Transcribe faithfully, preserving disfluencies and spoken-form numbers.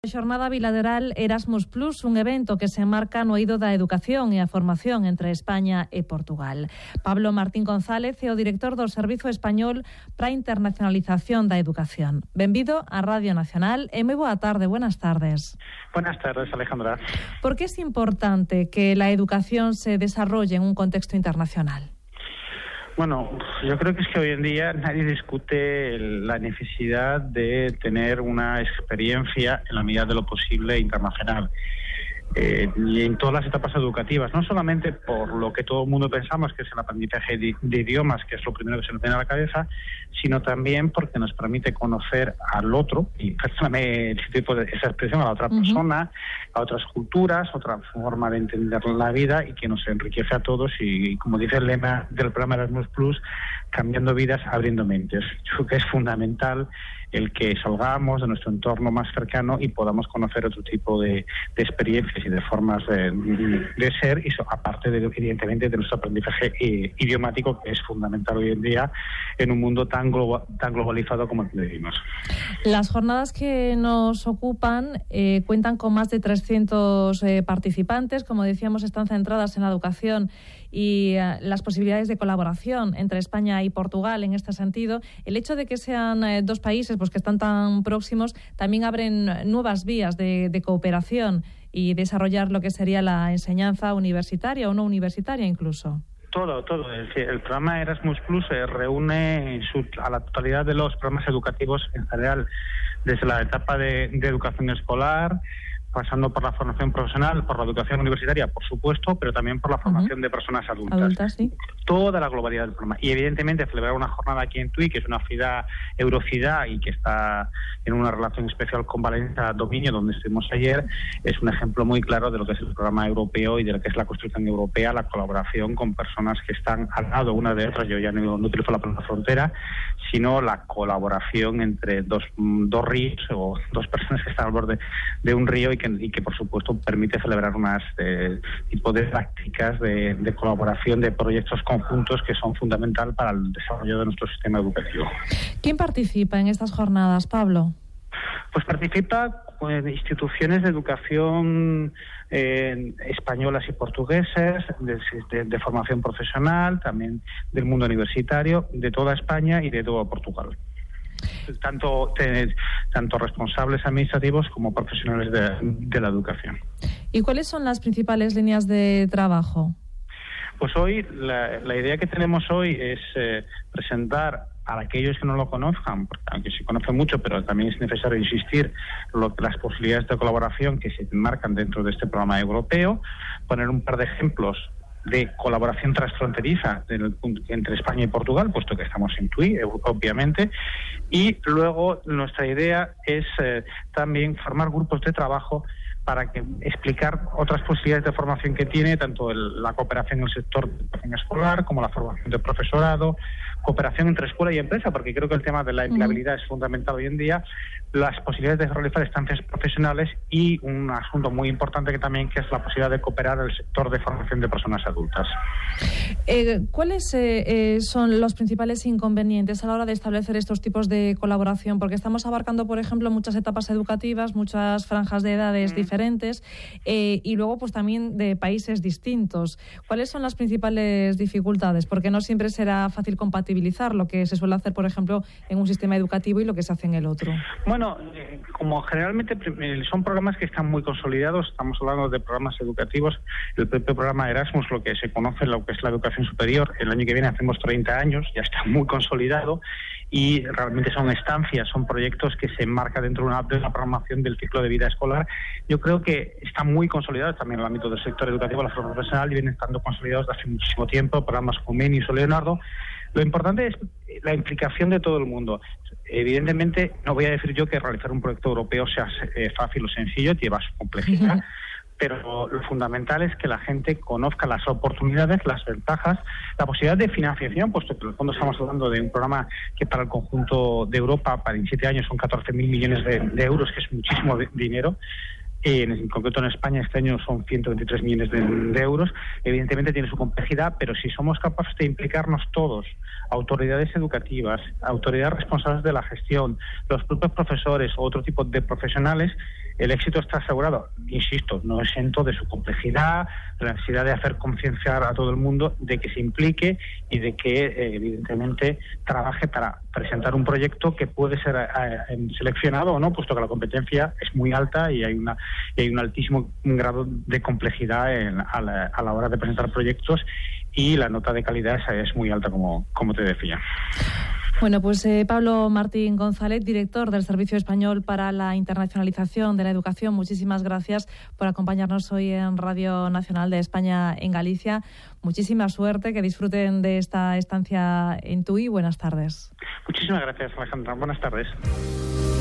Xornada bilateral Erasmus Plus, un evento que se enmarca no eido da educación e a formación entre España e Portugal. Pablo Martín González é o director do Servizo Español para a Internacionalización da Educación. Benvido á Radio Nacional e moi boa tarde, buenas tardes. Buenas tardes, Alejandra. ¿Por qué es importante que la educación se desarrolle en un contexto internacional? Bueno, yo creo que es que hoy en día nadie discute la necesidad de tener una experiencia en la medida de lo posible internacional. Eh, y en todas las etapas educativas, no solamente por lo que todo el mundo pensamos que es el aprendizaje de, de idiomas, que es lo primero que se nos viene a la cabeza, sino también porque nos permite conocer al otro, y perdóname ese tipo de, esa expresión, a la otra uh-huh. persona, a otras culturas, otra forma de entender la vida y que nos enriquece a todos y, y como dice el lema del programa Erasmus Plus, cambiando vidas, abriendo mentes. Yo creo que es fundamental el que salgamos de nuestro entorno más cercano y podamos conocer otro tipo de, de experiencias y de formas de, de ser, y so, aparte de, evidentemente, de nuestro aprendizaje eh, idiomático, que es fundamental hoy en día en un mundo tan, globa, tan globalizado como el que vivimos. Las jornadas que nos ocupan eh, cuentan con más de trescientos eh, participantes, como decíamos, están centradas en la educación y eh, las posibilidades de colaboración entre España y Portugal en este sentido. El hecho de que sean eh, dos países pues que están tan próximos también abren nuevas vías de, de cooperación y desarrollar lo que sería la enseñanza universitaria o no universitaria incluso. Todo, todo. El, el programa Erasmus Plus eh, reúne su, a la totalidad de los programas educativos en general, desde la etapa de, de educación escolar, pasando por la formación profesional, por la educación universitaria, por supuesto, pero también por la formación uh-huh. de personas adultas. Adultas, sí. Toda la globalidad del programa. Y evidentemente celebrar una jornada aquí en Tui, que es una ciudad eurociudad y que está en una relación especial con Valencia Dominio, donde estuvimos ayer, es un ejemplo muy claro de lo que es el programa europeo y de lo que es la construcción europea, la colaboración con personas que están al lado una de otras. Yo ya no, no utilizo la palabra frontera, sino la colaboración entre dos, dos ríos o dos personas que están al borde de un río y que, y que por supuesto permite celebrar unas eh, tipo de prácticas de, de colaboración, de proyectos conjuntos que son fundamental para el desarrollo de nuestro sistema educativo. ¿Quién participa en estas jornadas, Pablo? Pues participa pues, instituciones de educación eh, españolas y portuguesas, de, de, de formación profesional, también del mundo universitario, de toda España y de todo Portugal. Tanto, te, tanto responsables administrativos como profesionales de, de la educación. ¿Y cuáles son las principales líneas de trabajo? Pues hoy, la, la idea que tenemos hoy es eh, presentar a aquellos que no lo conozcan, porque aunque se conoce mucho, pero también es necesario insistir lo, las posibilidades de colaboración que se enmarcan dentro de este programa europeo, poner un par de ejemplos de colaboración transfronteriza entre España y Portugal, puesto que estamos en Tui, obviamente, y luego nuestra idea es eh, también formar grupos de trabajo para que explicar otras posibilidades de formación que tiene, tanto el, la cooperación en el sector de educación escolar como la formación de profesorado, cooperación entre escuela y empresa, porque creo que el tema de la empleabilidad uh-huh. es fundamental hoy en día, las posibilidades de realizar estancias profesionales y un asunto muy importante que también que es la posibilidad de cooperar en el sector de formación de personas adultas. Eh, ¿Cuáles eh, eh, son los principales inconvenientes a la hora de establecer estos tipos de colaboración? Porque estamos abarcando, por ejemplo, muchas etapas educativas, muchas franjas de edades uh-huh. diferentes eh, y luego pues también de países distintos. ¿Cuáles son las principales dificultades? Porque no siempre será fácil compatibilizar lo que se suele hacer, por ejemplo, en un sistema educativo y lo que se hace en el otro. Bueno, eh, como generalmente son programas que están muy consolidados, estamos hablando de programas educativos, el propio programa Erasmus, lo que se conoce, lo que es la educación superior, el año que viene hacemos treinta años, ya está muy consolidado, y realmente son estancias, son proyectos que se enmarcan dentro de una, de una programación del ciclo de vida escolar. Yo creo que están muy consolidados también en el ámbito del sector educativo, la formación profesional, y vienen estando consolidados desde hace muchísimo tiempo, programas como Menius o Leonardo. Lo importante es la implicación de todo el mundo. Evidentemente, no voy a decir yo que realizar un proyecto europeo sea eh, fácil o sencillo, lleva su complejidad, uh-huh. pero lo fundamental es que la gente conozca las oportunidades, las ventajas, la posibilidad de financiación, puesto que en el fondo estamos hablando de un programa que para el conjunto de Europa, para en siete años, son catorce mil millones de, de euros, que es muchísimo de, dinero. En, en concreto en España este año son ciento veintitrés millones de, de euros. Evidentemente tiene su complejidad, pero si somos capaces de implicarnos todos, autoridades educativas, autoridades responsables de la gestión, los propios profesores o otro tipo de profesionales, el éxito está asegurado. Insisto, no exento de su complejidad, de la necesidad de hacer concienciar a todo el mundo de que se implique y de que, eh, evidentemente, trabaje para presentar un proyecto que puede ser eh, seleccionado o no, puesto que la competencia es muy alta y hay una y hay un altísimo grado de complejidad en, a, la, a la hora de presentar proyectos, y la nota de calidad es, es muy alta, como, como te decía. Bueno, pues eh, Pablo Martín González, director del Servicio Español para la Internacionalización de la Educación, muchísimas gracias por acompañarnos hoy en Radio Nacional de España en Galicia. Muchísima suerte, que disfruten de esta estancia en Tui. Buenas tardes. Muchísimas gracias, Alejandra. Buenas tardes.